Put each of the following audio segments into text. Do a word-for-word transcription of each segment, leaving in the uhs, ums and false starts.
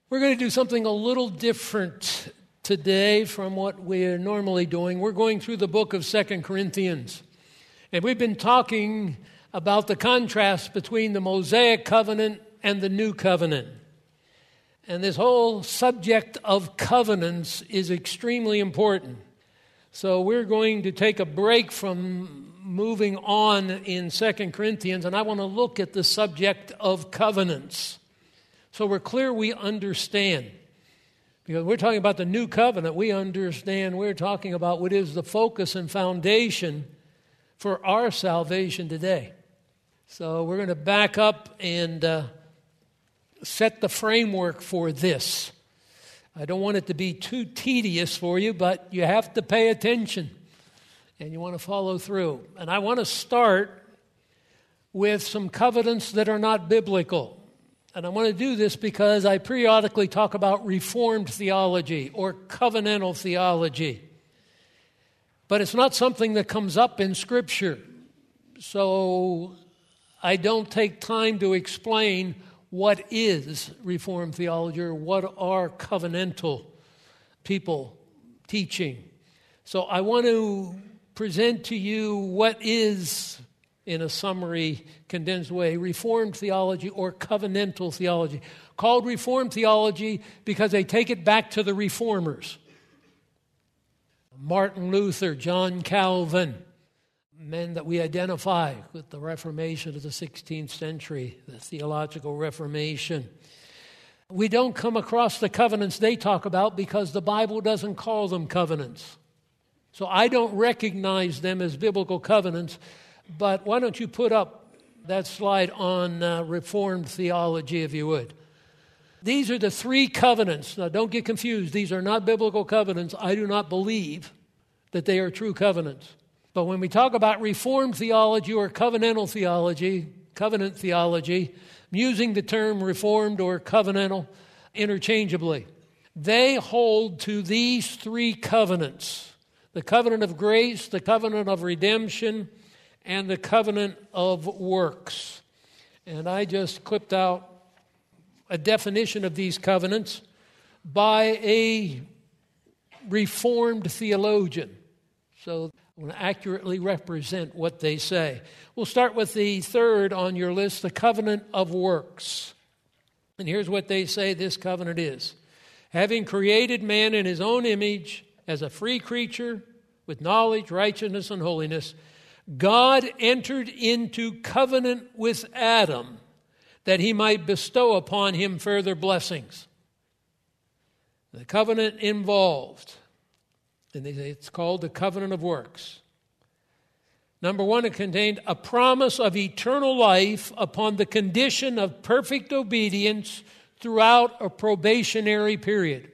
We're going to do something a little different today from what we're normally doing. We're going through the book of Second Corinthians. And we've been talking about the contrast between the Mosaic covenant and the new covenant. And this whole subject of covenants is extremely important. So we're going to take a break from moving on in Second Corinthians, and I want to look at the subject of covenants. So we're clear we understand. Because we're talking about the new covenant, we understand we're talking about what is the focus and foundation for our salvation today. So we're going to back up and uh, set the framework for this. I don't want it to be too tedious for you, but you have to pay attention and you want to follow through. And I want to start with some covenants that are not biblical. And I want to do this because I periodically talk about Reformed theology or covenantal theology. But it's not something that comes up in Scripture. So I don't take time to explain what is Reformed theology or what are covenantal people teaching. So I want to present to you what is, in a summary, condensed way, Reformed theology or covenantal theology. Called Reformed theology because they take it back to the Reformers. Martin Luther, John Calvin, men that we identify with the Reformation of the sixteenth century, the theological Reformation. We don't come across the covenants they talk about because the Bible doesn't call them covenants. So I don't recognize them as biblical covenants. But why don't you put up that slide on uh, Reformed theology, if you would. These are the three covenants. Now, don't get confused. These are not biblical covenants. I do not believe that they are true covenants. But when we talk about Reformed theology or covenantal theology, covenant theology, I'm using the term Reformed or covenantal interchangeably. They hold to these three covenants: the covenant of grace, the covenant of redemption, and the covenant of works. And I just clipped out a definition of these covenants by a Reformed theologian. So I want to accurately represent what they say. We'll start with the third on your list, the covenant of works. And here's what they say this covenant is. Having created man in his own image as a free creature with knowledge, righteousness, and holiness, God entered into covenant with Adam that he might bestow upon him further blessings. The covenant involved, and it's called the covenant of works. Number one, it contained a promise of eternal life upon the condition of perfect obedience throughout a probationary period.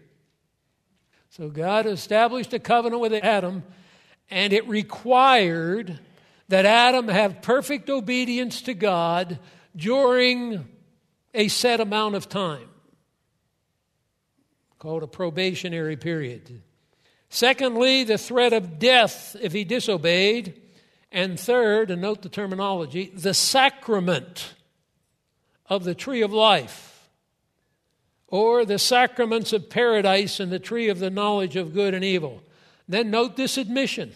So God established a covenant with Adam, and it required that Adam have perfect obedience to God during a set amount of time, called a probationary period. Secondly, the threat of death if he disobeyed. And third, and note the terminology, the sacrament of the tree of life, or the sacraments of paradise and the tree of the knowledge of good and evil. Then note this admission.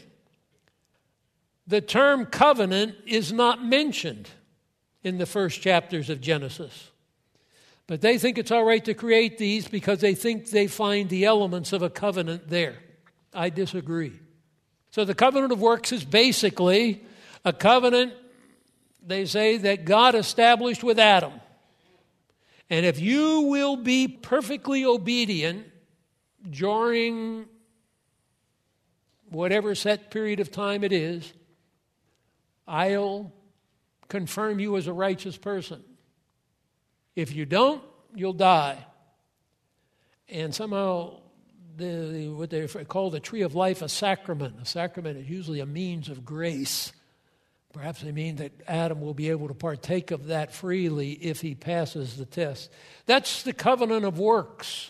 The term covenant is not mentioned in the first chapters of Genesis. But they think it's all right to create these because they think they find the elements of a covenant there. I disagree. So the covenant of works is basically a covenant, they say, that God established with Adam. And if you will be perfectly obedient during whatever set period of time it is, I'll confirm you as a righteous person. If you don't, you'll die. And somehow, the, what they call the tree of life a sacrament. A sacrament is usually a means of grace. Perhaps they mean that Adam will be able to partake of that freely if he passes the test. That's the covenant of works.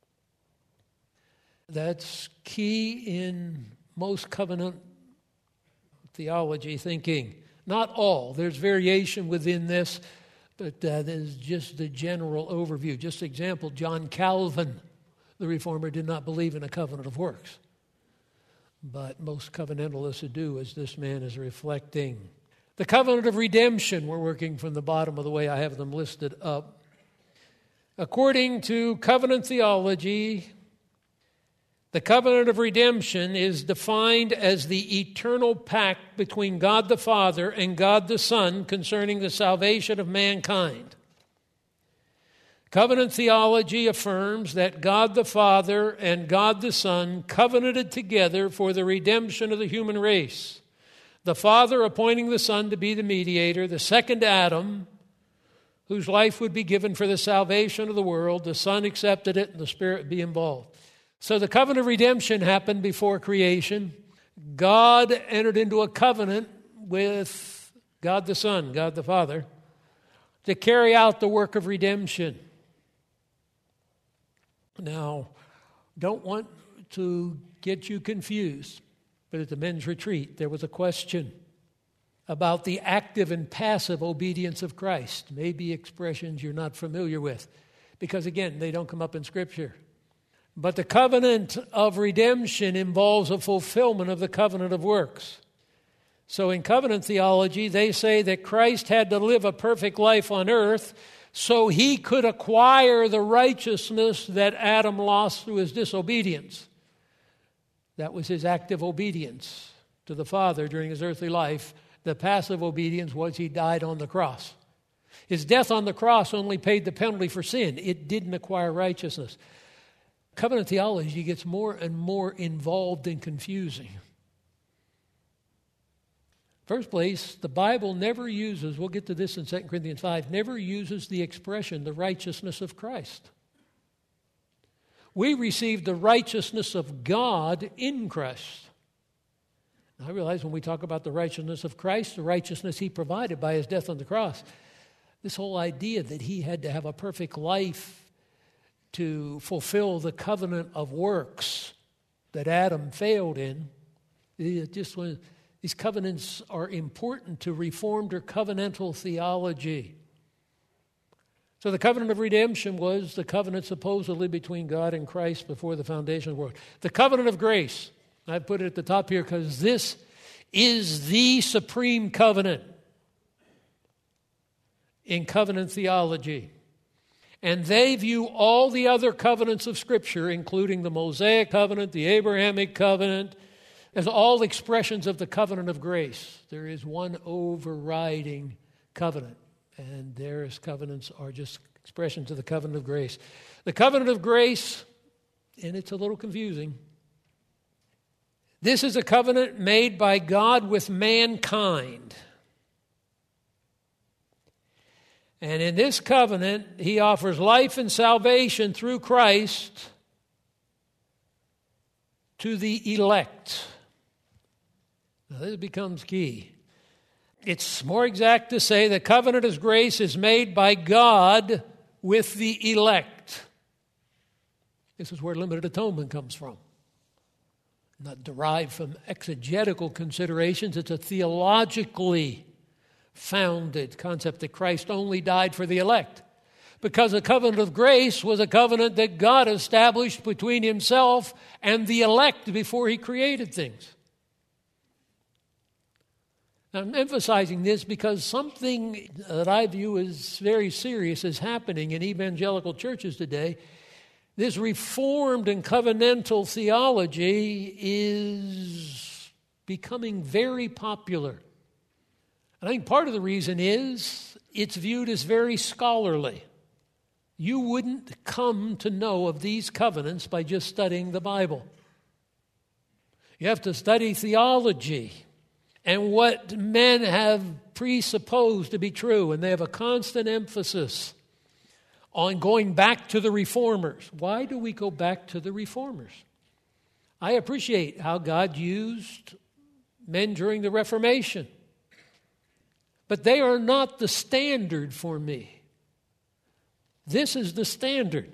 That's key in most covenant theology thinking. Not all. There's variation within this, But uh, this is just the general overview. Just example, John Calvin, the Reformer, did not believe in a covenant of works. But most covenantalists do, as this man is reflecting. The covenant of redemption, we're working from the bottom of the way I have them listed up. According to covenant theology, the covenant of redemption is defined as the eternal pact between God the Father and God the Son concerning the salvation of mankind. Covenant theology affirms that God the Father and God the Son covenanted together for the redemption of the human race. The Father appointing the Son to be the mediator, the second Adam, whose life would be given for the salvation of the world. The Son accepted it and the Spirit be involved. So the covenant of redemption happened before creation. God entered into a covenant with God the Son, God the Father, to carry out the work of redemption. Now, don't want to get you confused, but at the men's retreat, there was a question about the active and passive obedience of Christ. Maybe expressions you're not familiar with, because again, they don't come up in Scripture. But the covenant of redemption involves a fulfillment of the covenant of works. So in covenant theology, they say that Christ had to live a perfect life on earth so he could acquire the righteousness that Adam lost through his disobedience. That was his active obedience to the Father during his earthly life. The passive obedience was he died on the cross. His death on the cross only paid the penalty for sin. It didn't acquire righteousness. Covenant theology gets more and more involved and confusing. First place, the Bible never uses, we'll get to this in Second Corinthians five, never uses the expression, the righteousness of Christ. We receive the righteousness of God in Christ. Now, I realize when we talk about the righteousness of Christ, the righteousness he provided by his death on the cross, this whole idea that he had to have a perfect life to fulfill the covenant of works that Adam failed in, it just was, these covenants are important to Reformed or covenantal theology. So the covenant of redemption was the covenant supposedly between God and Christ before the foundation of the world. The covenant of grace, I put it at the top here because this is the supreme covenant in covenant theology. And they view all the other covenants of Scripture, including the Mosaic covenant, the Abrahamic covenant, as all expressions of the covenant of grace. There is one overriding covenant, and their covenants are just expressions of the covenant of grace. The covenant of grace, and it's a little confusing, this is a covenant made by God with mankind. And in this covenant, he offers life and salvation through Christ to the elect. Now, this becomes key. It's more exact to say the covenant of grace is made by God with the elect. This is where limited atonement comes from. Not derived from exegetical considerations. It's a theologically founded concept that Christ only died for the elect. Because the covenant of grace was a covenant that God established between himself and the elect before he created things. Now, I'm emphasizing this because something that I view as very serious is happening in evangelical churches today. This Reformed and covenantal theology is becoming very popular. I think part of the reason is it's viewed as very scholarly. You wouldn't come to know of these covenants by just studying the Bible. You have to study theology and what men have presupposed to be true, and they have a constant emphasis on going back to the Reformers. Why do we go back to the Reformers? I appreciate how God used men during the Reformation, but they are not the standard for me. This is the standard.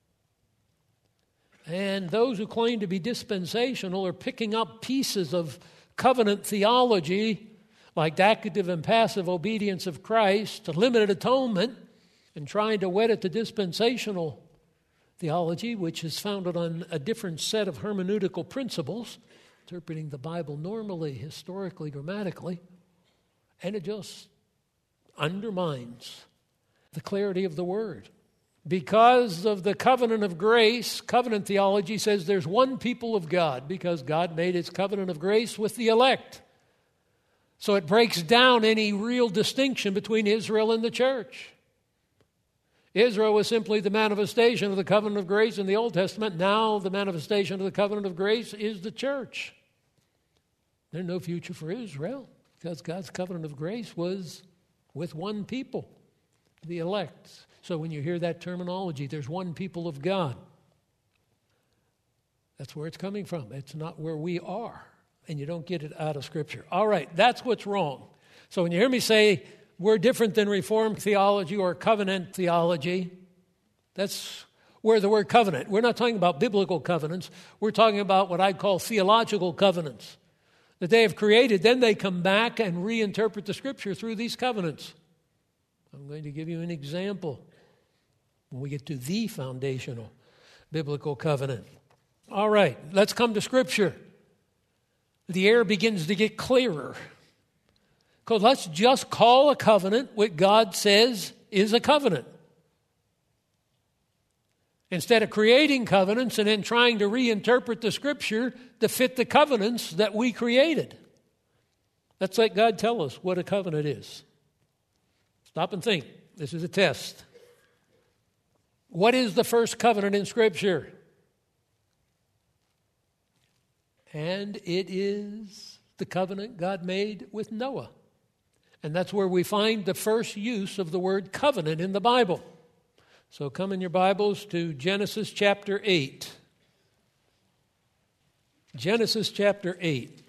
And those who claim to be dispensational are picking up pieces of covenant theology like the active and passive obedience of Christ to limited atonement, and trying to wed it to dispensational theology, which is founded on a different set of hermeneutical principles, interpreting the Bible normally, historically, grammatically, and it just undermines the clarity of the Word. Because of the covenant of grace, covenant theology says there's one people of God because God made His covenant of grace with the elect. So it breaks down any real distinction between Israel and the church. Israel was simply the manifestation of the covenant of grace in the Old Testament. Now the manifestation of the covenant of grace is the church. There's no future for Israel because God's covenant of grace was with one people, the elect. So when you hear that terminology, there's one people of God. That's where it's coming from. It's not where we are. And you don't get it out of Scripture. All right, that's what's wrong. So when you hear me say we're different than Reformed theology or covenant theology, that's where the word covenant. We're not talking about biblical covenants. We're talking about what I'd call theological covenants that they have created. Then they come back and reinterpret the Scripture through these covenants. I'm going to give you an example when we get to the foundational biblical covenant. All right, let's come to Scripture. The air begins to get clearer. Because let's just call a covenant what God says is a covenant. Instead of creating covenants and then trying to reinterpret the Scripture to fit the covenants that we created. Let's let God tell us what a covenant is. Stop and think. This is a test. What is the first covenant in Scripture? And it is the covenant God made with Noah. And that's where we find the first use of the word covenant in the Bible. So come in your Bibles to Genesis chapter eight. Genesis chapter eight.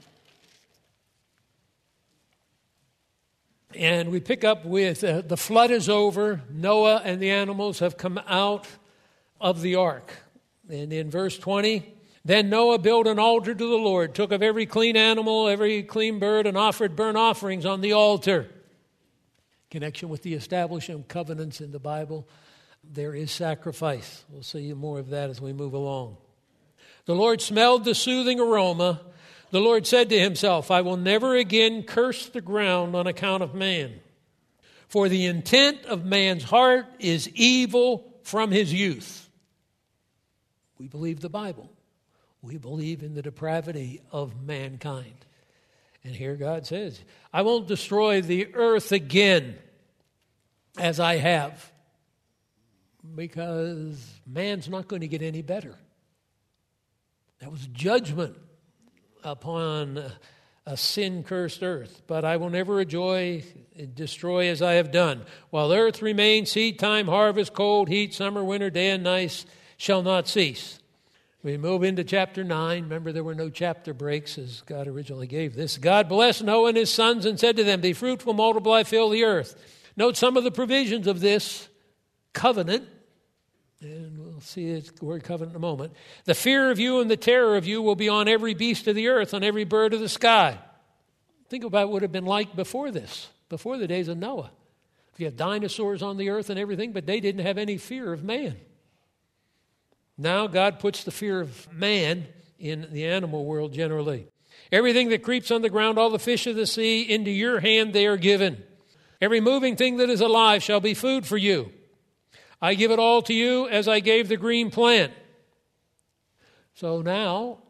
And we pick up with uh, the flood is over. Noah and the animals have come out of the ark. And in verse twenty, then Noah built an altar to the Lord, took of every clean animal, every clean bird, and offered burnt offerings on the altar. Connection with the establishment of covenants in the Bible, there is sacrifice. We'll see more of that as we move along. The Lord smelled the soothing aroma. The Lord said to himself, I will never again curse the ground on account of man. For the intent of man's heart is evil from his youth. We believe the Bible. We believe in the depravity of mankind. And here God says, I won't destroy the earth again as I have, because man's not going to get any better. That was judgment upon a sin-cursed earth. But I will never enjoy, destroy as I have done. While the earth remains, seed time, harvest, cold, heat, summer, winter, day and night shall not cease. We move into chapter nine. Remember, there were no chapter breaks as God originally gave this. God blessed Noah and his sons and said to them, be fruitful, multiply, fill the earth. Note some of the provisions of this covenant. And we'll see the word covenant in a moment. The fear of you and the terror of you will be on every beast of the earth, on every bird of the sky. Think about what it would have been like before this, before the days of Noah. If you had dinosaurs on the earth and everything, but they didn't have any fear of man. Now God puts the fear of man in the animal world generally. Everything that creeps on the ground, all the fish of the sea, into your hand they are given. Every moving thing that is alive shall be food for you. I give it all to you as I gave the green plant. So now,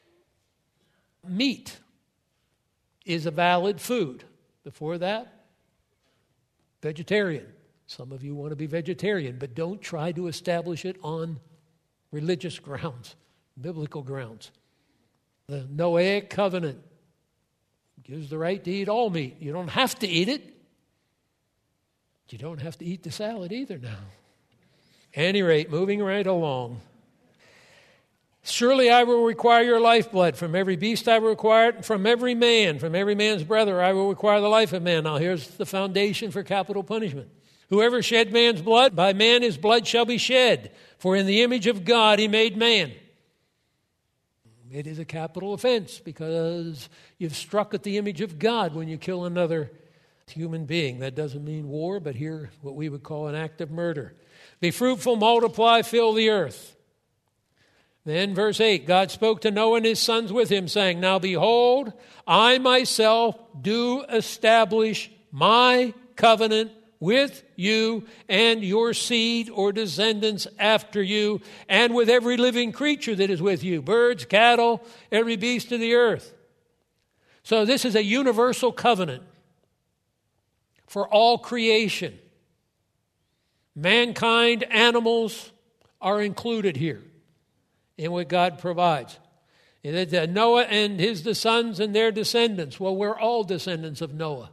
meat is a valid food. Before that, vegetarian. Some of you want to be vegetarian, but don't try to establish it on religious grounds, biblical grounds. The Noahic covenant gives the right to eat all meat. You don't have to eat it. You don't have to eat the salad either now. At any rate, moving right along. Surely I will require your lifeblood. From every beast I will require it. From every man, from every man's brother, I will require the life of man. Now here's the foundation for capital punishment. Whoever shed man's blood, by man his blood shall be shed. For in the image of God he made man. It is a capital offense because you've struck at the image of God when you kill another human being. That doesn't mean war, but here what we would call an act of murder. Be fruitful, multiply, fill the earth. Then verse eight, God spoke to Noah and his sons with him, saying, Now behold, I myself do establish my covenant with you and your seed or descendants after you, and with every living creature that is with you, birds, cattle, every beast of the earth. So this is a universal covenant for all creation. Mankind, animals are included here in what God provides. And Noah and his sons and their descendants. Well, we're all descendants of Noah.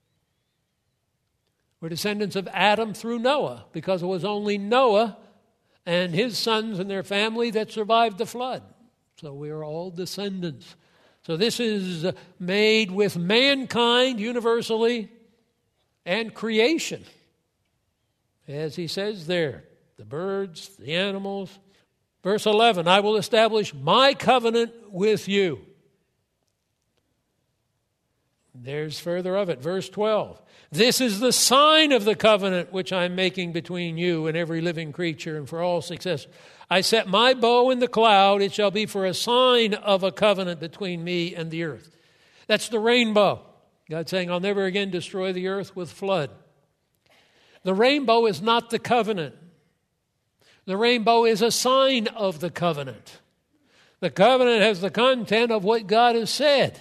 We're descendants of Adam through Noah, because it was only Noah and his sons and their family that survived the flood. So we are all descendants. So this is made with mankind universally and creation. As he says there, the birds, the animals. Verse eleven, I will establish my covenant with you. There's further of it. Verse twelve. This is the sign of the covenant which I'm making between you and every living creature and for all success. I set my bow in the cloud. It shall be for a sign of a covenant between me and the earth. That's the rainbow. God saying, I'll never again destroy the earth with flood. The rainbow is not the covenant. The rainbow is a sign of the covenant. The covenant has the content of what God has said.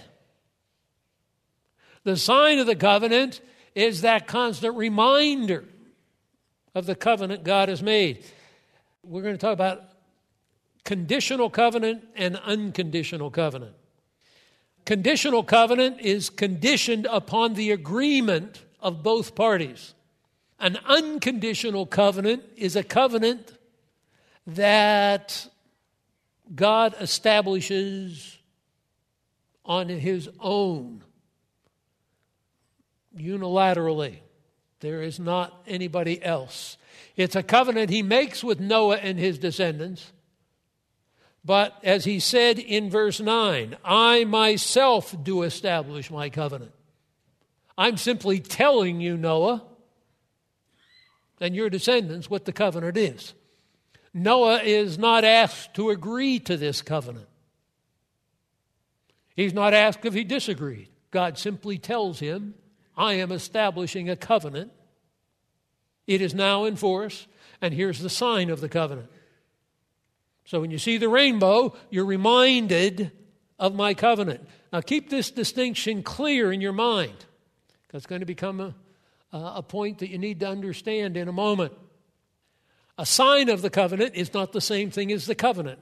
The sign of the covenant is that constant reminder of the covenant God has made. We're going to talk about conditional covenant and unconditional covenant. Conditional covenant is conditioned upon the agreement of both parties. An unconditional covenant is a covenant that God establishes on his own, unilaterally. There is not anybody else. It's a covenant he makes with Noah and his descendants. But as he said in verse nine, I myself do establish my covenant. I'm simply telling you, Noah, and your descendants, what the covenant is. Noah is not asked to agree to this covenant. He's not asked if he disagreed. God simply tells him, I am establishing a covenant. It is now in force, and here's the sign of the covenant. So when you see the rainbow, you're reminded of my covenant. Now keep this distinction clear in your mind, because it's going to become a, a point that you need to understand in a moment. A sign of the covenant is not the same thing as the covenant.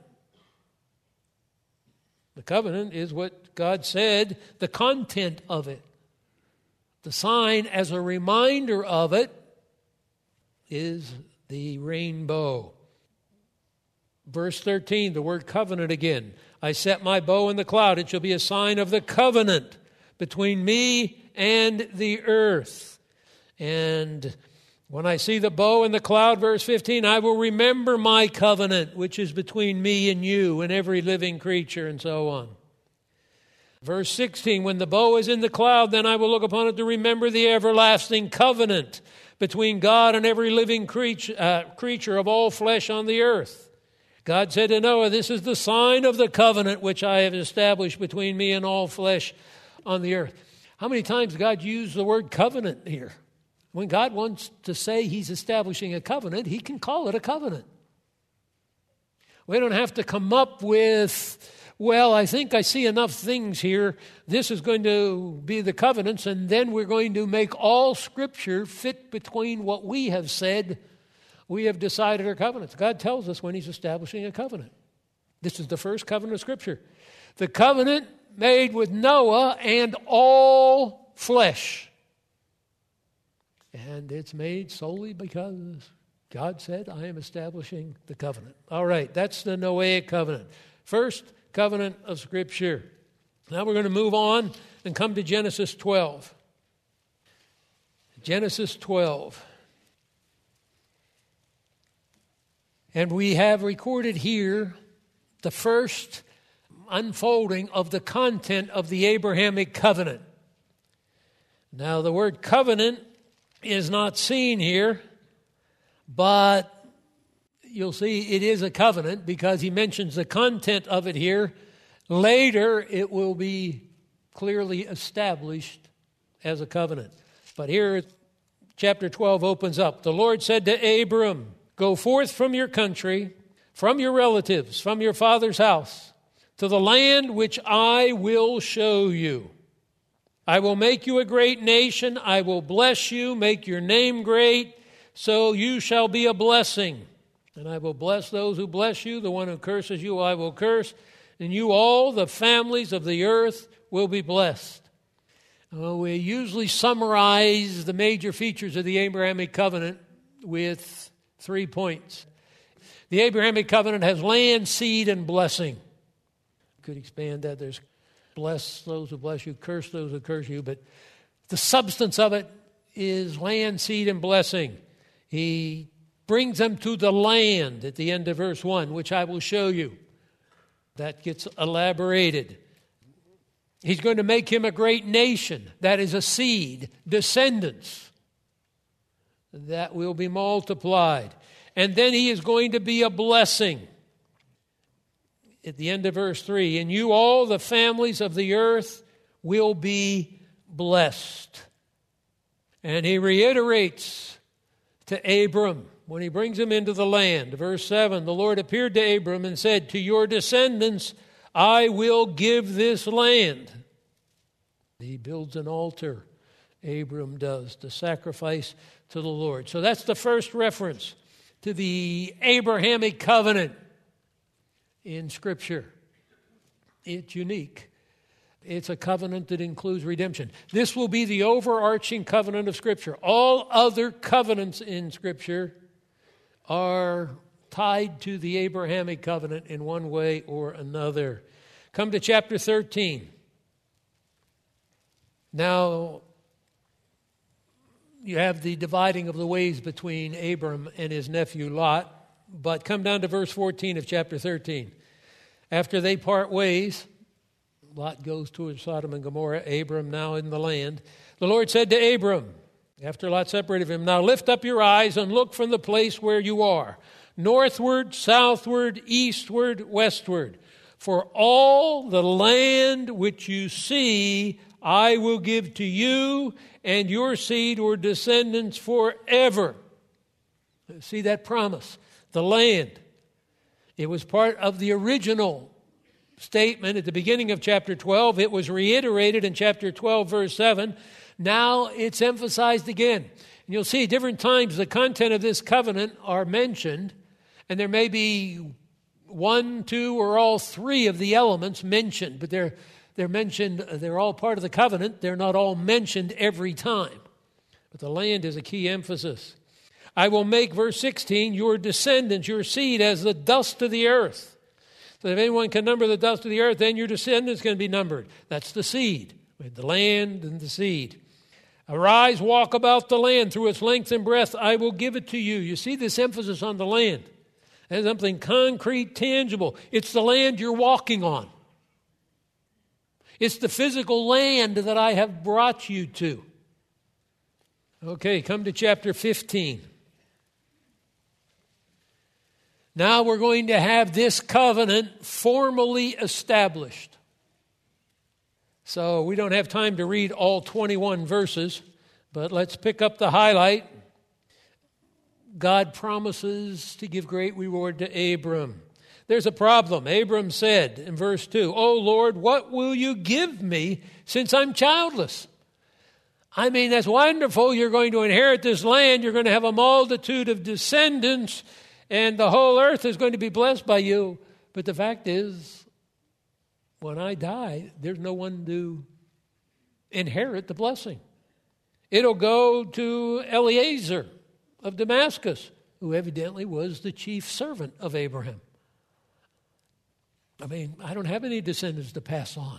The covenant is what God said, the content of it. The sign, as a reminder of it, is the rainbow. Verse thirteen, the word covenant again. I set my bow in the cloud. It shall be a sign of the covenant between me and the earth. And when I see the bow in the cloud, verse fifteen, I will remember my covenant, which is between me and you and every living creature, and so on. Verse sixteen, when the bow is in the cloud, then I will look upon it to remember the everlasting covenant between God and every living creature, uh, creature of all flesh on the earth. God said to Noah, this is the sign of the covenant which I have established between me and all flesh on the earth. How many times God used the word covenant here? When God wants to say he's establishing a covenant, he can call it a covenant. We don't have to come up with, well, I think I see enough things here. This is going to be the covenants, and then we're going to make all Scripture fit between what we have said. We have decided our covenants. God tells us when he's establishing a covenant. This is the first covenant of Scripture. The covenant made with Noah and all flesh. And it's made solely because God said, I am establishing the covenant. All right, that's the Noahic covenant. First covenant of Scripture. Now we're going to move on and come to Genesis twelve. Genesis twelve. And we have recorded here the first, unfolding of the content of the Abrahamic covenant. Now, the word covenant is not seen here, but you'll see it is a covenant because he mentions the content of it here. Later, it will be clearly established as a covenant. But here, chapter twelve opens up. The Lord said to Abram, "Go forth from your country, from your relatives, from your father's house, to the land which I will show you. I will make you a great nation. I will bless you, make your name great, so you shall be a blessing. And I will bless those who bless you. The one who curses you I will curse. And you all, the families of the earth, will be blessed." Uh, we usually summarize the major features of the Abrahamic covenant with three points. The Abrahamic covenant has land, seed, and blessing. You could expand that. There's bless those who bless you, curse those who curse you. But the substance of it is land, seed, and blessing. He brings them to the land at the end of verse one, which I will show you. That gets elaborated. He's going to make him a great nation. That is a seed, descendants that will be multiplied. And then he is going to be a blessing. At the end of verse three, "And you all, the families of the earth, will be blessed." And he reiterates to Abram when he brings him into the land. Verse seven, "The Lord appeared to Abram and said, 'To your descendants I will give this land.'" He builds an altar, Abram does, to sacrifice to the Lord. So that's the first reference to the Abrahamic covenant in Scripture. It's unique. It's a covenant that includes redemption. This will be the overarching covenant of Scripture. All other covenants in Scripture are tied to the Abrahamic covenant in one way or another. Come to chapter thirteen. Now, you have the dividing of the ways between Abram and his nephew Lot. But come down to verse fourteen of chapter thirteen. After they part ways, Lot goes to Sodom and Gomorrah, Abram now in the land. The Lord said to Abram, after Lot separated him, "Now lift up your eyes and look from the place where you are, northward, southward, eastward, westward. For all the land which you see, I will give to you and your seed or descendants forever." See that promise? The land. It was part of the original statement at the beginning of chapter twelve. It was reiterated in chapter twelve, verse seven. Now it's emphasized again. And you'll see different times the content of this covenant are mentioned, and there may be one, two, or all three of the elements mentioned, but they're they're mentioned, they're all part of the covenant. They're not all mentioned every time. But the land is a key emphasis. "I will make," verse sixteen, "your descendants, your seed, as the dust of the earth." So if anyone can number the dust of the earth, then your descendants can be numbered. That's the seed, with the land and the seed. "Arise, walk about the land through its length and breadth. I will give it to you." You see this emphasis on the land. It's something concrete, tangible. It's the land you're walking on. It's the physical land that I have brought you to. Okay, come to chapter fifteen. Now we're going to have this covenant formally established. So we don't have time to read all twenty-one verses, but let's pick up the highlight. God promises to give great reward to Abram. There's a problem. Abram said in verse two, "O Lord, what will you give me since I'm childless?" I mean, that's wonderful. You're going to inherit this land. You're going to have a multitude of descendants, and the whole earth is going to be blessed by you. But the fact is, when I die, there's no one to inherit the blessing. It'll go to Eliezer of Damascus, who evidently was the chief servant of Abraham. I mean, I don't have any descendants to pass on.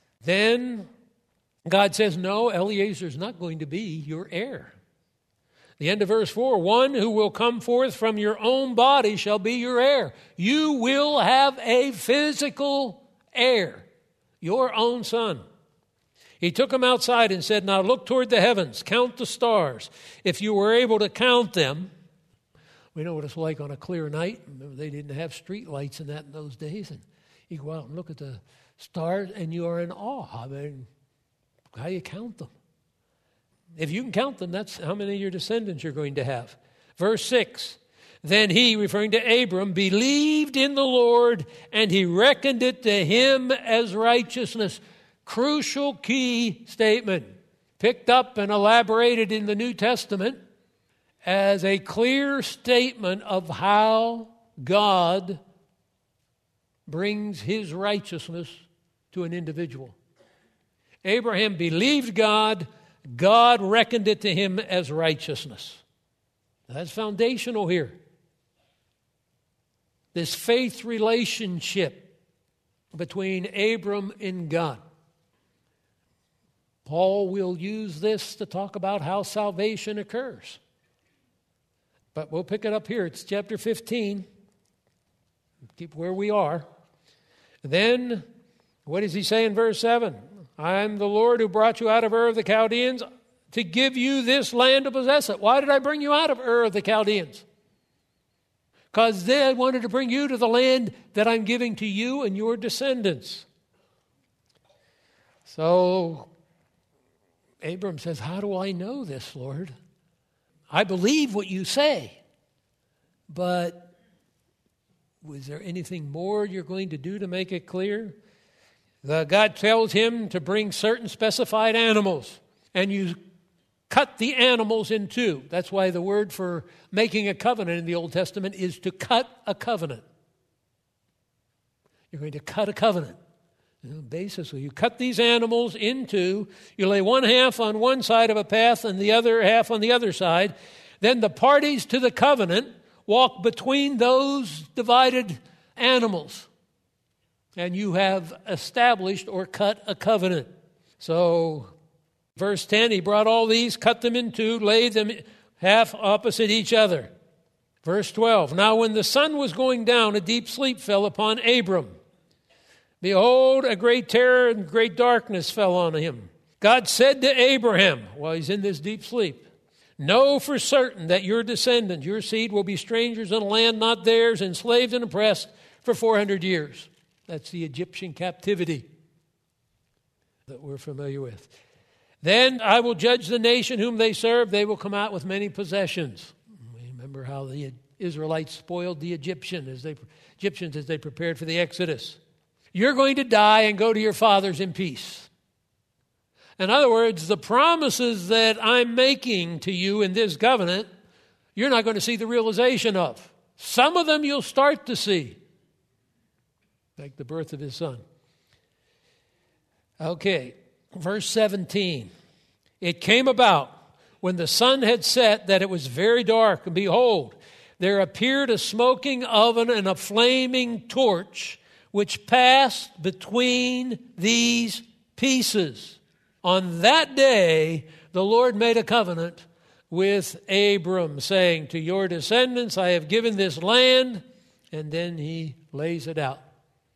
Then God says, no, Eliezer is not going to be your heir. The end of verse four, one who will come forth from your own body shall be your heir. You will have a physical heir, your own son. He took him outside and said, now look toward the heavens, count the stars. If you were able to count them, we know what it's like on a clear night. Remember, they didn't have street lights and that in those days. And you go out and look at the stars and you are in awe. I mean, how you count them? If you can count them, that's how many of your descendants you're going to have. Verse six, then he, referring to Abram, believed in the Lord, and he reckoned it to him as righteousness. Crucial key statement, picked up and elaborated in the New Testament as a clear statement of how God brings his righteousness to an individual. Abraham believed God. God reckoned it to him as righteousness. That's foundational here. This faith relationship between Abram and God. Paul will use this to talk about how salvation occurs. But we'll pick it up here. It's chapter fifteen. Keep where we are. Then, what does he say in verse seven? I am the Lord who brought you out of Ur of the Chaldeans to give you this land to possess it. Why did I bring you out of Ur of the Chaldeans? Because they wanted to bring you to the land that I'm giving to you and your descendants. So Abram says, how do I know this, Lord? I believe what you say, but was there anything more you're going to do to make it clear? The God tells him to bring certain specified animals, and you cut the animals in two. That's why the word for making a covenant in the Old Testament is to cut a covenant. You're going to cut a covenant. You know, basically, you cut these animals in two. You lay one half on one side of a path and the other half on the other side. Then the parties to the covenant walk between those divided animals. And you have established or cut a covenant. So, verse ten, he brought all these, cut them in two, laid them half opposite each other. Verse twelve, now when the sun was going down, a deep sleep fell upon Abram. Behold, a great terror and great darkness fell on him. God said to Abraham, while he's in this deep sleep, know for certain that your descendants, your seed, will be strangers in a land not theirs, enslaved and oppressed for four hundred years. That's the Egyptian captivity that we're familiar with. Then I will judge the nation whom they serve. They will come out with many possessions. Remember how the Israelites spoiled the Egyptian as they, Egyptians as they prepared for the Exodus. You're going to die and go to your fathers in peace. In other words, the promises that I'm making to you in this covenant, you're not going to see the realization of. Some of them you'll start to see. Like the birth of his son. Okay, verse seventeen. It came about when the sun had set that it was very dark, and behold, there appeared a smoking oven and a flaming torch, which passed between these pieces. On that day, the Lord made a covenant with Abram, saying, to your descendants I have given this land, and then he lays it out.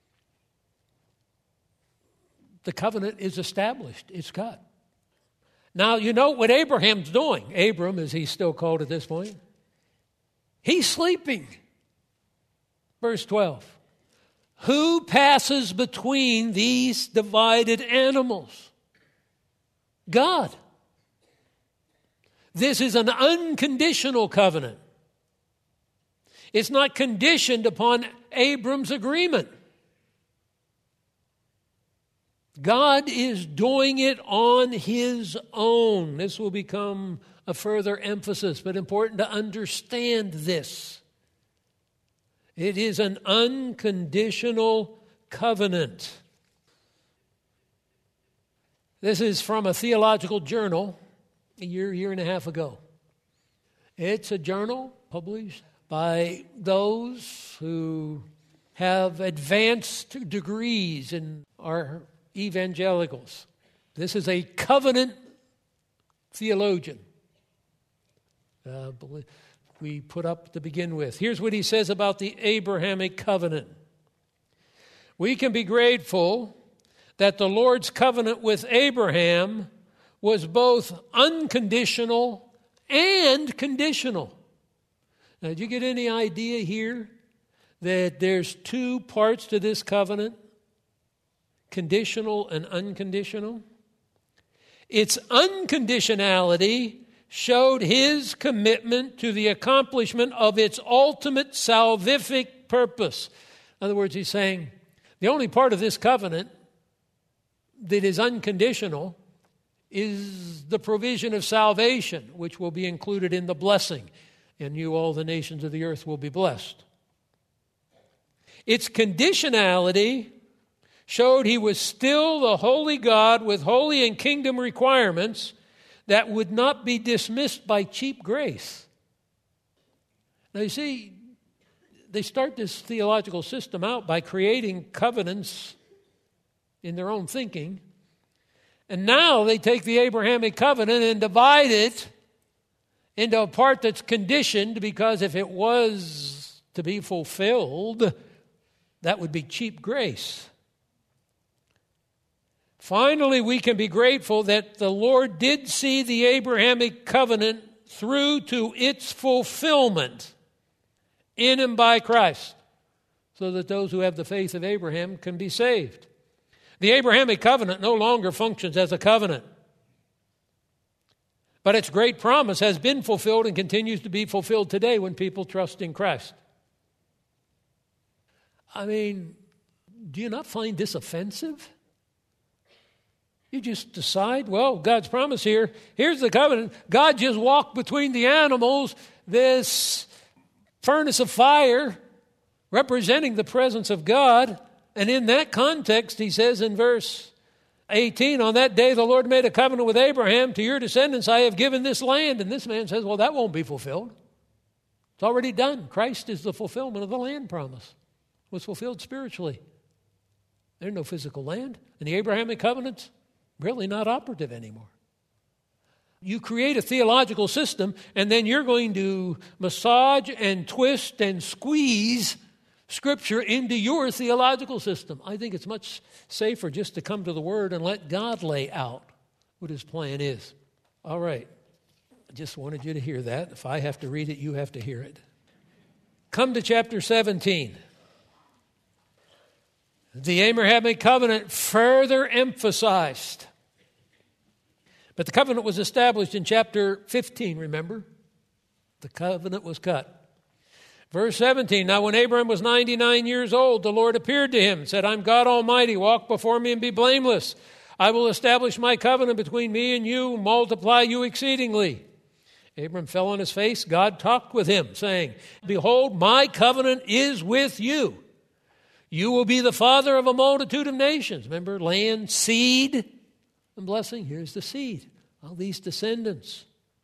The covenant is established. It's cut. Now, you know what Abraham's doing. Abram, as he's still called at this point. He's sleeping. Verse twelve. Who passes between these divided animals? God. This is an unconditional covenant. It's not conditioned upon Abram's agreement. God is doing it on his own. This will become a further emphasis, but important to understand this. It is an unconditional covenant. This is from a theological journal a year, year and a half ago. It's a journal published by those who have advanced degrees and are evangelicals. This is a covenant theologian. uh, we put up to begin with. Here's what he says about the Abrahamic covenant. We can be grateful that the Lord's covenant with Abraham was both unconditional and conditional. Now, did you get any idea here that there's two parts to this covenant? Conditional and unconditional. Its unconditionality showed his commitment to the accomplishment of its ultimate salvific purpose. In other words, he's saying the only part of this covenant that is unconditional is the provision of salvation, which will be included in the blessing. And you, all the nations of the earth, will be blessed. Its conditionality showed he was still the holy God with holy and kingdom requirements that would not be dismissed by cheap grace. Now you see, they start this theological system out by creating covenants in their own thinking. And now they take the Abrahamic covenant and divide it into a part that's conditioned, because if it was to be fulfilled, that would be cheap grace. Finally, we can be grateful that the Lord did see the Abrahamic covenant through to its fulfillment in and by Christ, so that those who have the faith of Abraham can be saved. The Abrahamic covenant no longer functions as a covenant, but its great promise has been fulfilled and continues to be fulfilled today when people trust in Christ. I mean, do you not find this offensive? You just decide, well, God's promise here, here's the covenant. God just walked between the animals, this furnace of fire representing the presence of God. And in that context, he says in verse eighteen, on that day the Lord made a covenant with Abraham, to your descendants I have given this land. And this man says, well, that won't be fulfilled. It's already done. Christ is the fulfillment of the land promise. It was fulfilled spiritually. There's no physical land. And the Abrahamic covenant's really not operative anymore. You create a theological system, and then you're going to massage and twist and squeeze Scripture into your theological system. I think it's much safer just to come to the Word and let God lay out what His plan is. All right. I just wanted you to hear that. If I have to read it, you have to hear it. Come to chapter seventeen. The Abrahamic covenant further emphasized. But the covenant was established in chapter fifteen, remember? The covenant was cut. Verse seventeen, now when Abraham was ninety-nine years old, the Lord appeared to him and said, I'm God Almighty, walk before me and be blameless. I will establish my covenant between me and you, multiply you exceedingly. Abram fell on his face. God talked with him, saying, behold, my covenant is with you. You will be the father of a multitude of nations. Remember, land, seed, and blessing. Here's the seed. All these descendants.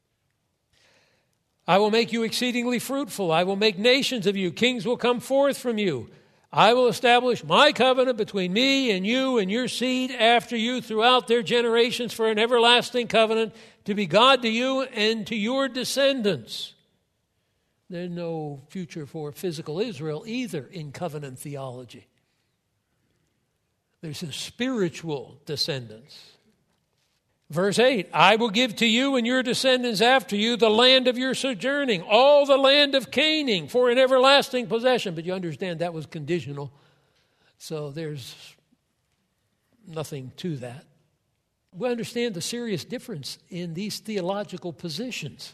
I will make you exceedingly fruitful. I will make nations of you. Kings will come forth from you. I will establish my covenant between me and you and your seed after you throughout their generations for an everlasting covenant to be God to you and to your descendants. There's no future for physical Israel either in covenant theology. There's a spiritual descendants. Verse eight, I will give to you and your descendants after you the land of your sojourning, all the land of Canaan for an everlasting possession. But you understand that was conditional, so there's nothing to that. We understand the serious difference in these theological positions.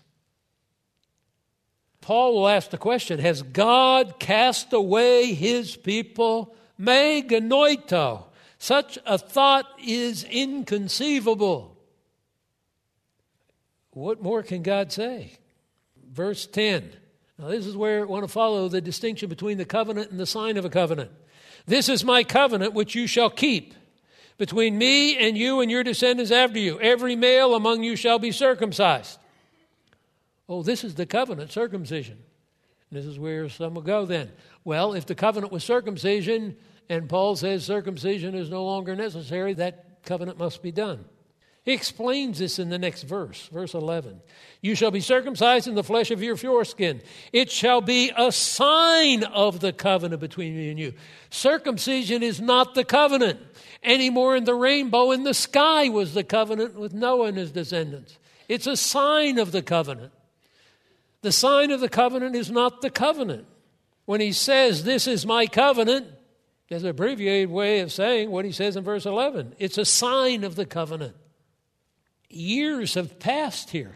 Paul will ask the question, has God cast away his people? Me genoito. Such a thought is inconceivable. What more can God say? Verse ten. Now this is where I want to follow the distinction between the covenant and the sign of a covenant. This is my covenant which you shall keep between me and you and your descendants after you. Every male among you shall be circumcised. Oh, this is the covenant, circumcision. This is where some will go then. Well, if the covenant was circumcision and Paul says circumcision is no longer necessary, that covenant must be done. He explains this in the next verse, verse eleven. You shall be circumcised in the flesh of your foreskin. It shall be a sign of the covenant between me and you. Circumcision is not the covenant. Any more than the rainbow in the sky was the covenant with Noah and his descendants. It's a sign of the covenant. The sign of the covenant is not the covenant. When he says, this is my covenant, there's an abbreviated way of saying what he says in verse eleven. It's a sign of the covenant. Years have passed here.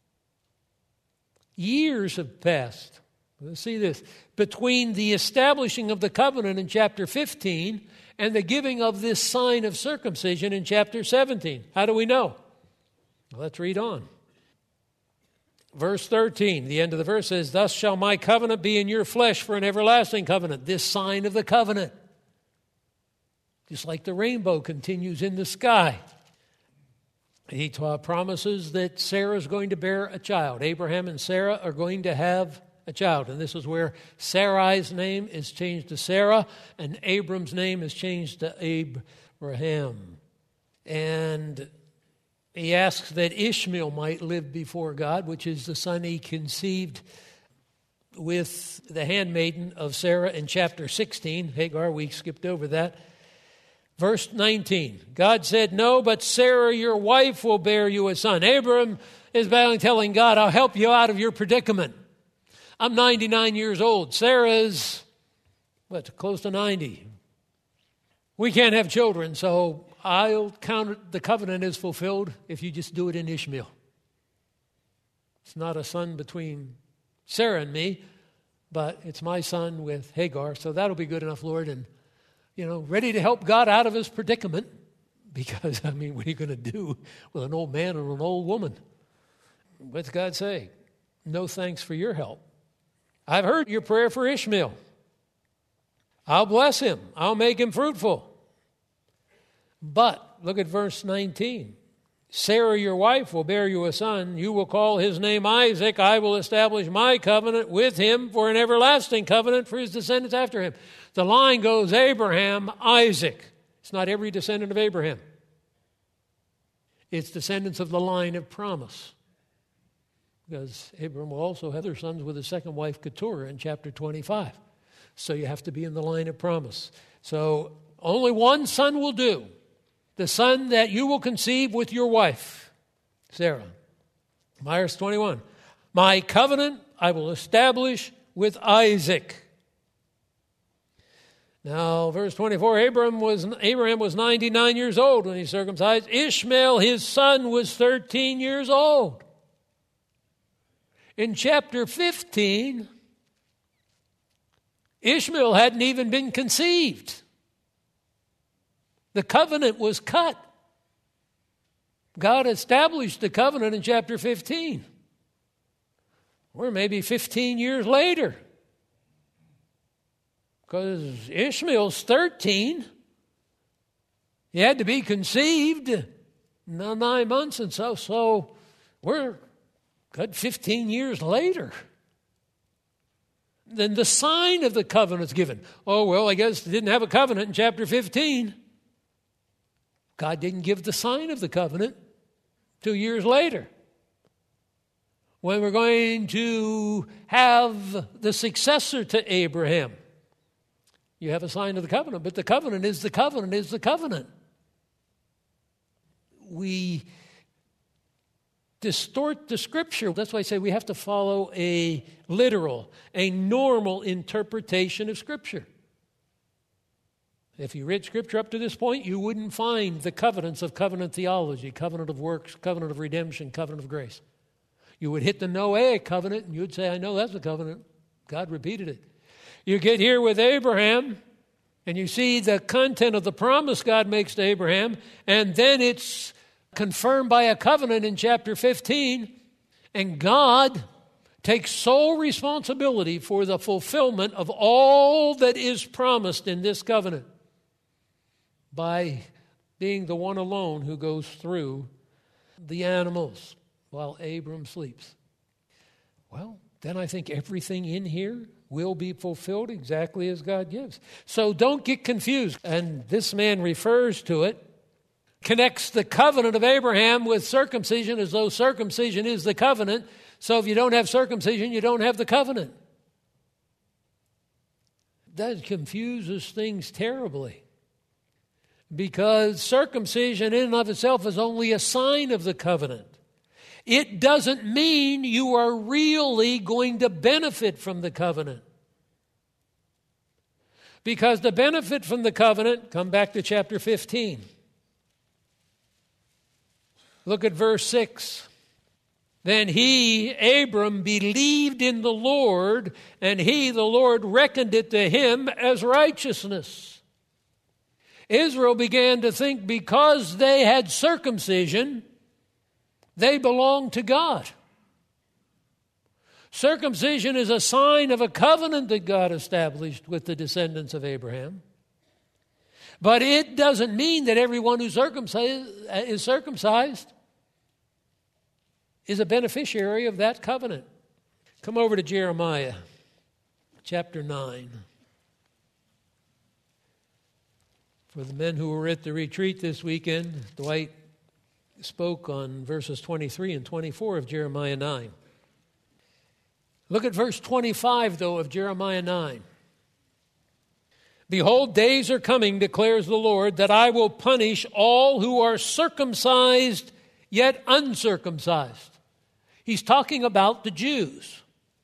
Years have passed. Let's see this. Between the establishing of the covenant in chapter fifteen and the giving of this sign of circumcision in chapter seventeen. How do we know? Well, let's read on. Verse thirteen, the end of the verse says, thus shall my covenant be in your flesh for an everlasting covenant. This sign of the covenant. Just like the rainbow continues in the sky. He promises that Sarah is going to bear a child. Abraham and Sarah are going to have a child. And this is where Sarai's name is changed to Sarah and Abram's name is changed to Abraham. And he asks that Ishmael might live before God, which is the son he conceived with the handmaiden of Sarah in chapter sixteen. Hagar, we skipped over that. Verse nineteen, God said, no, but Sarah, your wife, will bear you a son. Abram is battling, telling God, I'll help you out of your predicament. I'm ninety-nine years old. Sarah's, what, close to ninety. We can't have children, so I'll count the covenant as fulfilled if you just do it in Ishmael. It's not a son between Sarah and me, but it's my son with Hagar, so that'll be good enough, Lord, and you know, ready to help God out of his predicament. Because, I mean, what are you going to do with an old man and an old woman? What's God say? No thanks for your help. I've heard your prayer for Ishmael. I'll bless him. I'll make him fruitful. But, look at verse nineteen. Sarah, your wife, will bear you a son. You will call his name Isaac. I will establish my covenant with him for an everlasting covenant for his descendants after him. The line goes Abraham, Isaac. It's not every descendant of Abraham. It's descendants of the line of promise. Because Abraham will also have their sons with his second wife, Keturah, in chapter twenty-five. So you have to be in the line of promise. So only one son will do. The son that you will conceive with your wife, Sarah. Verse twenty-one. My covenant I will establish with Isaac. Now, verse twenty-four, Abraham was, Abraham was ninety-nine years old when he circumcised. Ishmael, his son, was thirteen years old. In chapter fifteen, Ishmael hadn't even been conceived. The covenant was cut. God established the covenant in chapter fifteen. Or maybe fifteen years later. Because Ishmael's thirteen. He had to be conceived nine months and so. So we're good fifteen years later. Then the sign of the covenant is given. Oh, well, I guess they didn't have a covenant in chapter fifteen. God didn't give the sign of the covenant two years later. When we're going to have the successor to Abraham. You have a sign of the covenant, but the covenant is the covenant is the covenant. We distort the Scripture. That's why I say we have to follow a literal, a normal interpretation of Scripture. If you read Scripture up to this point, you wouldn't find the covenants of covenant theology, covenant of works, covenant of redemption, covenant of grace. You would hit the Noahic covenant, and you would say, I know that's a covenant. God repeated it. You get here with Abraham, and you see the content of the promise God makes to Abraham, and then it's confirmed by a covenant in chapter fifteen, and God takes sole responsibility for the fulfillment of all that is promised in this covenant by being the one alone who goes through the animals while Abram sleeps. Well, then I think everything in here will be fulfilled exactly as God gives. So don't get confused. And this man refers to it. connects the covenant of Abraham with circumcision as though circumcision is the covenant. So if you don't have circumcision, you don't have the covenant. That confuses things terribly, because circumcision in and of itself is only a sign of the covenant. It doesn't mean you are really going to benefit from the covenant. Because the benefit from the covenant, come back to chapter fifteen. Look at verse six. Then he, Abram, believed in the Lord, and he, the Lord, reckoned it to him as righteousness. Israel began to think because they had circumcision, they belonged to God. Circumcision is a sign of a covenant that God established with the descendants of Abraham. But it doesn't mean that everyone who circumcised, is circumcised is a beneficiary of that covenant. Come over to Jeremiah chapter nine. For the men who were at the retreat this weekend, Dwight spoke on verses twenty-three and twenty-four of Jeremiah nine. Look at verse twenty-five, though, of Jeremiah nine. Behold, days are coming, declares the Lord, that I will punish all who are circumcised yet uncircumcised. He's talking about the Jews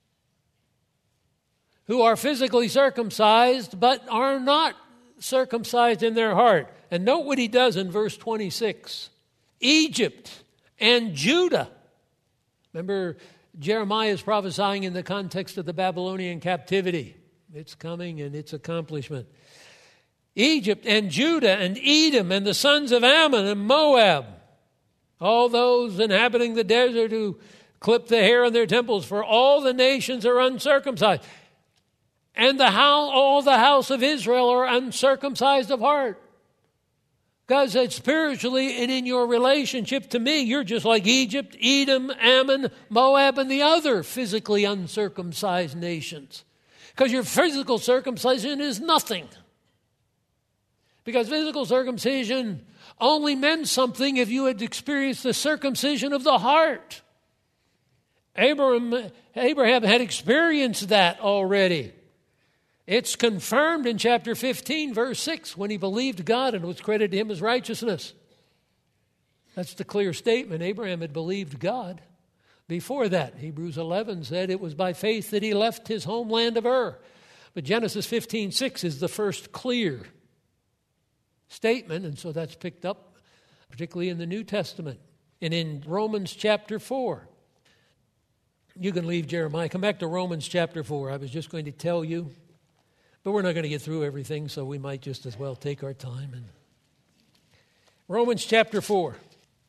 who are physically circumcised but are not circumcised in their heart. And note what he does in verse twenty-six. Egypt and Judah. Remember, Jeremiah is prophesying in the context of the Babylonian captivity. It's coming and its accomplishment. Egypt and Judah and Edom and the sons of Ammon and Moab. All those inhabiting the desert who clip the hair on their temples, for all the nations are uncircumcised. And the how, all the house of Israel are uncircumcised of heart. God said, spiritually and in your relationship to me, you're just like Egypt, Edom, Ammon, Moab, and the other physically uncircumcised nations. Because your physical circumcision is nothing. Because physical circumcision only meant something if you had experienced the circumcision of the heart. Abraham, Abraham had experienced that already. It's confirmed in chapter fifteen, verse six, when he believed God and it was credited to him as righteousness. That's the clear statement. Abraham had believed God. Before that, Hebrews eleven said it was by faith that he left his homeland of Ur. But Genesis fifteen six is the first clear statement, and so that's picked up particularly in the New Testament. And in Romans chapter four, you can leave Jeremiah. Come back to Romans chapter four. I was just going to tell you, but we're not going to get through everything, so we might just as well take our time. And Romans chapter four.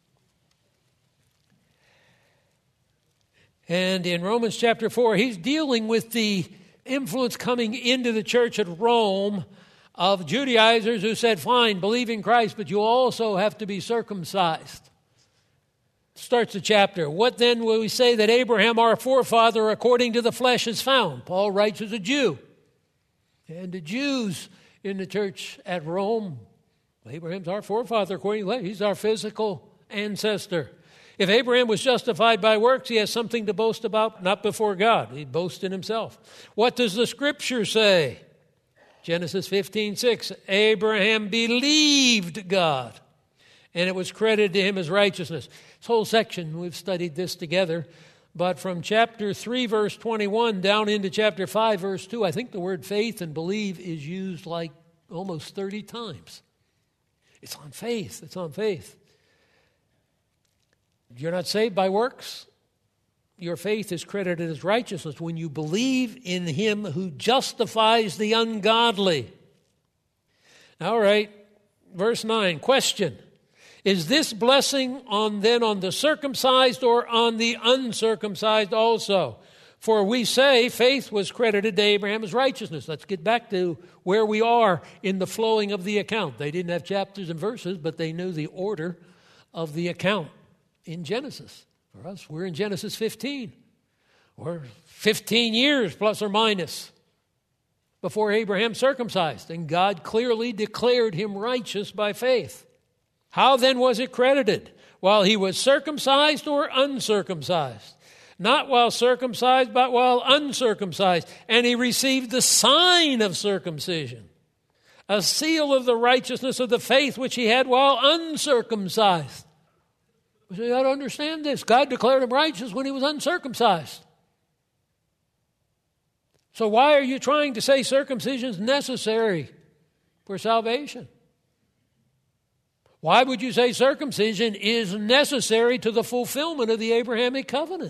And in Romans chapter four, he's dealing with the influence coming into the church at Rome of Judaizers who said, fine, believe in Christ, but you also have to be circumcised. Starts the chapter. What then will we say that Abraham, our forefather, according to the flesh is found? Paul writes as a Jew. And the Jews in the church at Rome, Abraham's our forefather according to the flesh. He's our physical ancestor. If Abraham was justified by works, he has something to boast about, not before God. He boasts in himself. What does the Scripture say? Genesis fifteen six, Abraham believed God, and it was credited to him as righteousness. This whole section, we've studied this together, but from chapter three, verse twenty-one, down into chapter five, verse two, I think the word faith and believe is used like almost thirty times. It's on faith. It's on faith. You're not saved by works. Your faith is credited as righteousness when you believe in him who justifies the ungodly. All right, verse nine, question. Is this blessing on then on the circumcised or on the uncircumcised also? For we say faith was credited to Abraham as righteousness. Let's get back to where we are in the flowing of the account. They didn't have chapters and verses, but they knew the order of the account in Genesis. For us, we're in Genesis fifteen. We're fifteen years plus or minus before Abraham circumcised. And God clearly declared him righteous by faith. How then was it credited? While he was circumcised or uncircumcised? Not while circumcised, but while uncircumcised. And he received the sign of circumcision, a seal of the righteousness of the faith which he had while uncircumcised. So you got to understand this. God declared him righteous when he was uncircumcised. So why are you trying to say circumcision is necessary for salvation? Why would you say circumcision is necessary to the fulfillment of the Abrahamic covenant?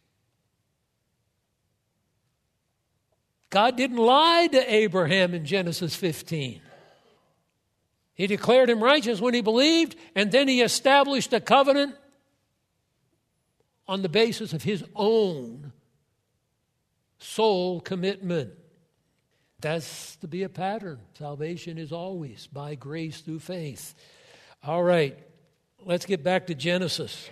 God didn't lie to Abraham in Genesis fifteen. He declared him righteous when he believed, and then he established a covenant on the basis of his own soul commitment. That's to be a pattern. Salvation is always by grace through faith. All right, let's get back to Genesis.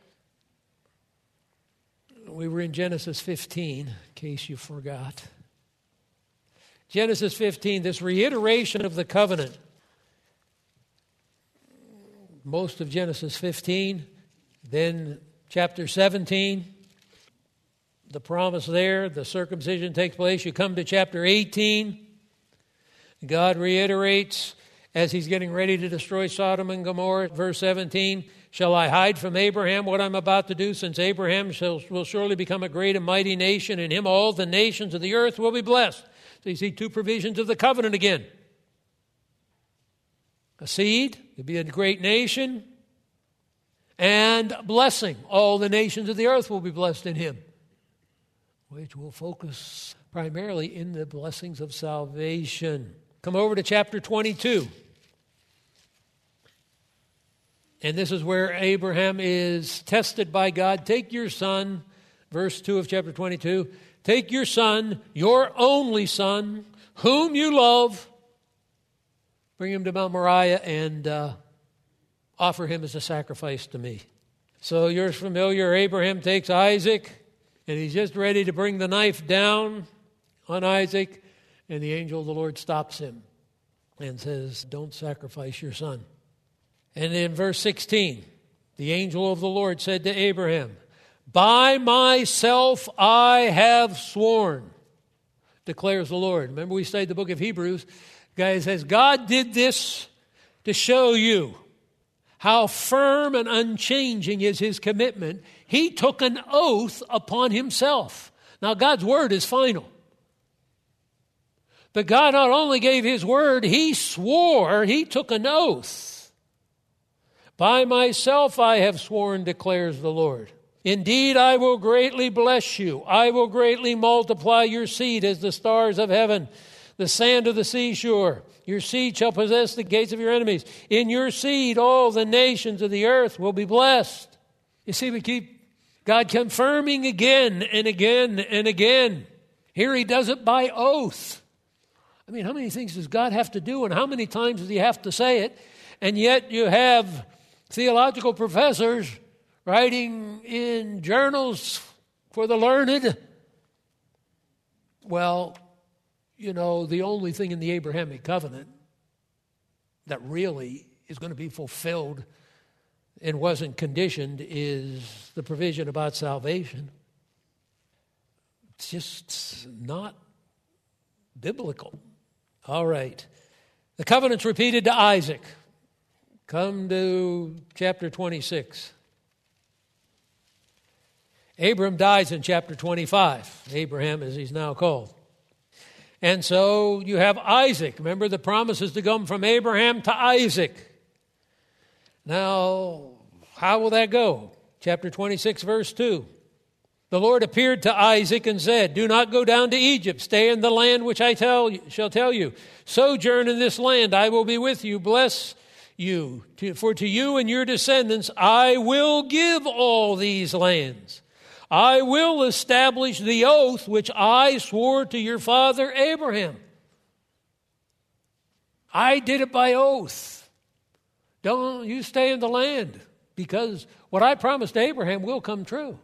We were in Genesis fifteen, in case you forgot. Genesis fifteen, this reiteration of the covenant. Most of Genesis fifteen, then chapter seventeen, the promise there, the circumcision takes place. You come to chapter eighteen, God reiterates as he's getting ready to destroy Sodom and Gomorrah, verse seventeen, shall I hide from Abraham what I'm about to do, since Abraham shall, will surely become a great and mighty nation, and him all the nations of the earth will be blessed. So you see two provisions of the covenant again. A seed, to be a great nation, and blessing. All the nations of the earth will be blessed in him, which will focus primarily in the blessings of salvation. Come over to chapter twenty-two. And this is where Abraham is tested by God. Take your son, verse two of chapter twenty-two. Take your son, your only son, whom you love, bring him to Mount Moriah and uh, offer him as a sacrifice to me. So you're familiar, Abraham takes Isaac, and he's just ready to bring the knife down on Isaac, and the angel of the Lord stops him and says, don't sacrifice your son. And in verse sixteen, the angel of the Lord said to Abraham, by myself I have sworn, declares the Lord. Remember we studied the book of Hebrews. Guy says, God did this to show you how firm and unchanging is his commitment. He took an oath upon himself. Now God's word is final. But God not only gave his word, he swore, he took an oath. By myself I have sworn, declares the Lord. Indeed, I will greatly bless you. I will greatly multiply your seed as the stars of heaven, the sand of the seashore. Your seed shall possess the gates of your enemies. In your seed, all the nations of the earth will be blessed. You see, we keep God confirming again and again and again. Here he does it by oath. I mean, how many things does God have to do, and how many times does he have to say it? And yet you have theological professors writing in journals for the learned. Well, you know, the only thing in the Abrahamic covenant that really is going to be fulfilled and wasn't conditioned is the provision about salvation. It's just not biblical. All right. The covenant's repeated to Isaac. Come to chapter twenty-six. Abram dies in chapter twenty-five. Abraham, as he's now called. And so you have Isaac. Remember, the promise is to come from Abraham to Isaac. Now, how will that go? Chapter twenty-six, verse two. The Lord appeared to Isaac and said, do not go down to Egypt. Stay in the land which I tell you, shall tell you. Sojourn in this land. I will be with you. Bless you. For to you and your descendants I will give all these lands. I will establish the oath which I swore to your father Abraham. I did it by oath. Don't you stay in the land, because what I promised Abraham will come true.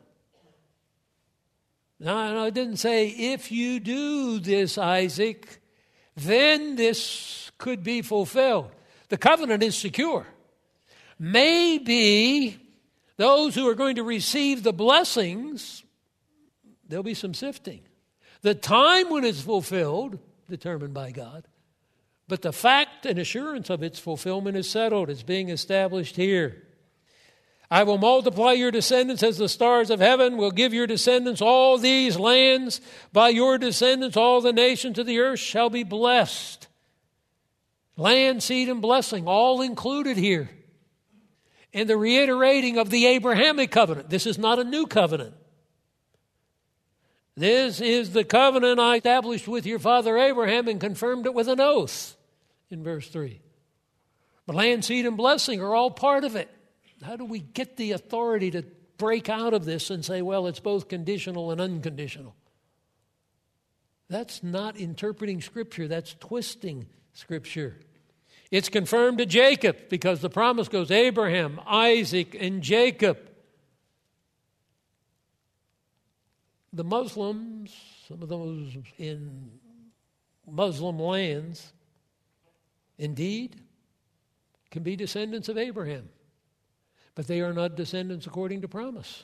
Now, I didn't say, if you do this, Isaac, then this could be fulfilled. The covenant is secure. Maybe those who are going to receive the blessings, there'll be some sifting. The time when it's fulfilled, determined by God. But the fact and assurance of its fulfillment is settled. It's being established here. I will multiply your descendants as the stars of heaven, will give your descendants all these lands. By your descendants all the nations of the earth shall be blessed. Land, seed, and blessing, all included here. And the reiterating of the Abrahamic covenant. This is not a new covenant. This is the covenant I established with your father Abraham and confirmed it with an oath in verse three. But land, seed, and blessing are all part of it. How do we get the authority to break out of this and say, well, it's both conditional and unconditional? That's not interpreting Scripture. That's twisting Scripture. It's confirmed to Jacob because the promise goes Abraham, Isaac, and Jacob. The Muslims, some of those in Muslim lands, indeed, can be descendants of Abraham. But they are not descendants according to promise.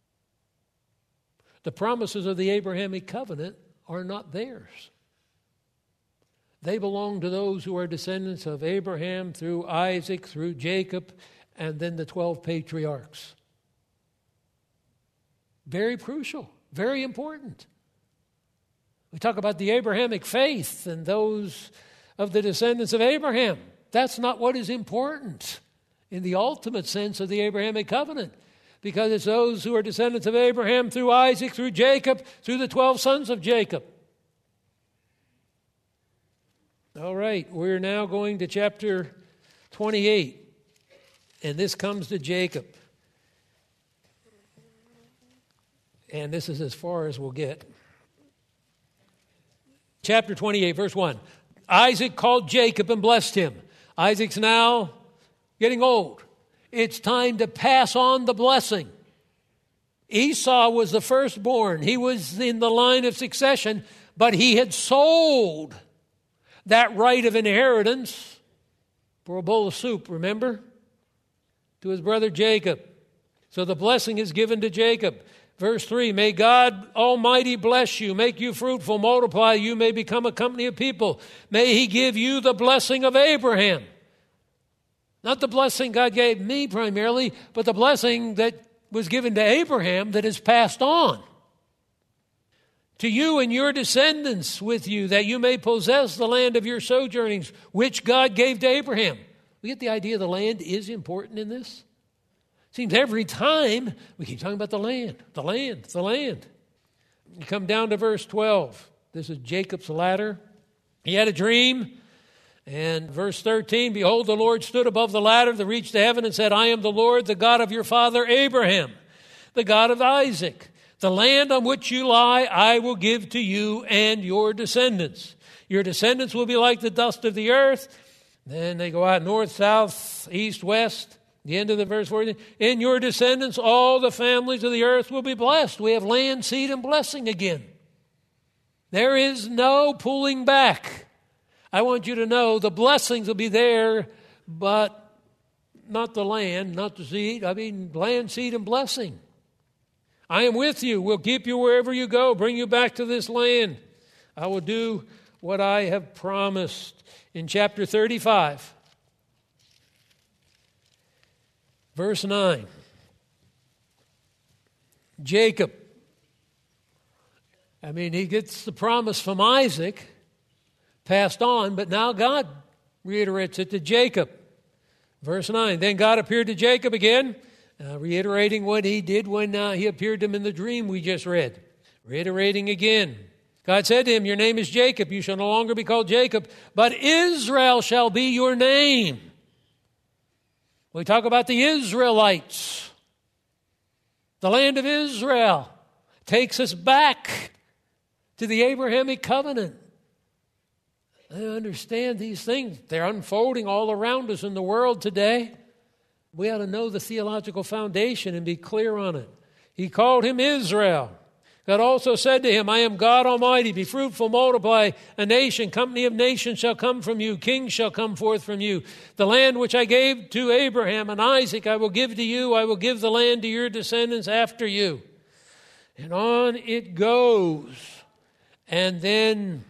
The promises of the Abrahamic covenant are not theirs. They belong to those who are descendants of Abraham through Isaac, through Jacob, and then the twelve patriarchs. Very crucial, very important. We talk about the Abrahamic faith and those of the descendants of Abraham. That's not what is important in the ultimate sense of the Abrahamic covenant, because it's those who are descendants of Abraham through Isaac, through Jacob, through the twelve sons of Jacob. All right, we're now going to chapter twenty-eight, and this comes to Jacob. And this is as far as we'll get. Chapter twenty-eight, verse one. Isaac called Jacob and blessed him. Isaac's now getting old. It's time to pass on the blessing. Esau was the firstborn. He was in the line of succession, but he had sold that right of inheritance for a bowl of soup, remember? To his brother Jacob. So the blessing is given to Jacob. Verse three, may God Almighty bless you, make you fruitful, multiply, you may become a company of people. May He give you the blessing of Abraham. Not the blessing God gave me primarily, but the blessing that was given to Abraham that is passed on to you and your descendants with you, that you may possess the land of your sojournings, which God gave to Abraham. We get the idea the land is important in this? Seems every time we keep talking about the land, the land, the land. You come down to verse twelve. This is Jacob's ladder. He had a dream. And verse thirteen, behold, the Lord stood above the ladder that reached to heaven and said, I am the Lord, the God of your father Abraham, the God of Isaac. The land on which you lie, I will give to you and your descendants. Your descendants will be like the dust of the earth. Then they go out north, south, east, west. The end of the verse fourteen. In your descendants, all the families of the earth will be blessed. We have land, seed, and blessing again. There is no pulling back. I want you to know the blessings will be there, but not the land, not the seed. I mean, land, seed, and blessing. I am with you, will keep you wherever you go, bring you back to this land. I will do what I have promised. In chapter thirty-five, verse nine, Jacob, I mean, he gets the promise from Isaac, passed on, but now God reiterates it to Jacob. Verse nine, then God appeared to Jacob again, uh, reiterating what he did when uh, he appeared to him in the dream we just read. Reiterating again. God said to him, your name is Jacob. You shall no longer be called Jacob, but Israel shall be your name. We talk about the Israelites. The land of Israel takes us back to the Abrahamic covenant. I understand these things. They're unfolding all around us in the world today. We ought to know the theological foundation and be clear on it. He called him Israel. God also said to him, I am God Almighty. Be fruitful, multiply. A nation, company of nations shall come from you. Kings shall come forth from you. The land which I gave to Abraham and Isaac I will give to you. I will give the land to your descendants after you. And on it goes. And then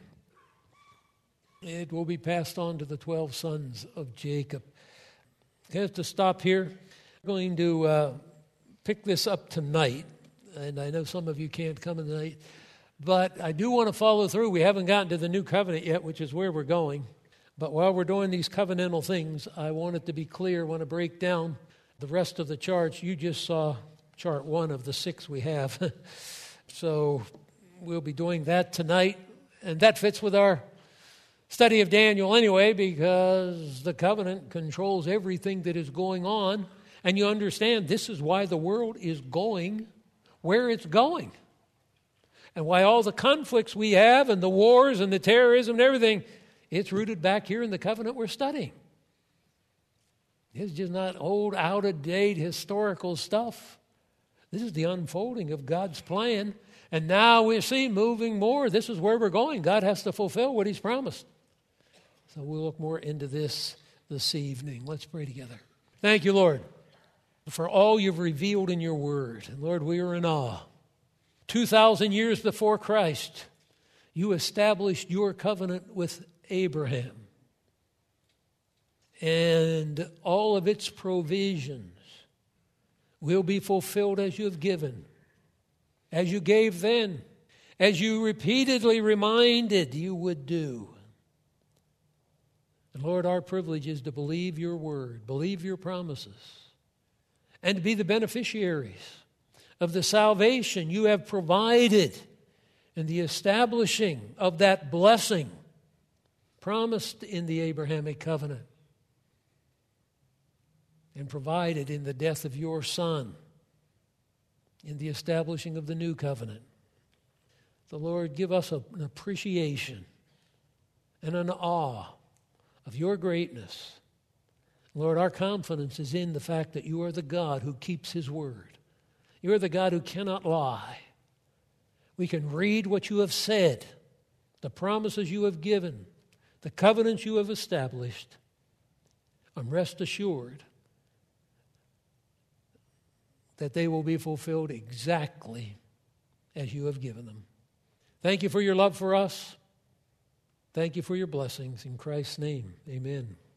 it will be passed on to the twelve sons of Jacob. I have to stop here. I'm going to uh, pick this up tonight. And I know some of you can't come tonight, but I do want to follow through. We haven't gotten to the new covenant yet, which is where we're going. But while we're doing these covenantal things, I want it to be clear, I want to break down the rest of the charts. You just saw chart one of the six we have. So we'll be doing that tonight. And that fits with our study of Daniel anyway, because the covenant controls everything that is going on. And you understand this is why the world is going where it's going. And why all the conflicts we have and the wars and the terrorism and everything, it's rooted back here in the covenant we're studying. It's just not old, out-of-date historical stuff. This is the unfolding of God's plan. And now we see moving more. This is where we're going. God has to fulfill what he's promised. So we'll look more into this this evening. Let's pray together. Thank you, Lord, for all you've revealed in your word. And Lord, we are in awe. Two thousand years before Christ, you established your covenant with Abraham. And all of its provisions will be fulfilled as you have given, as you gave then, as you repeatedly reminded you would do. And Lord, our privilege is to believe your word, believe your promises, and to be the beneficiaries of the salvation you have provided and the establishing of that blessing promised in the Abrahamic covenant and provided in the death of your Son in the establishing of the new covenant. The Lord, give us a, an appreciation and an awe of your greatness. Lord, our confidence is in the fact that you are the God who keeps his word. You are the God who cannot lie. We can read what you have said, the promises you have given, the covenants you have established, and rest assured that they will be fulfilled exactly as you have given them. Thank you for your love for us. Thank you for your blessings. In Christ's name, amen.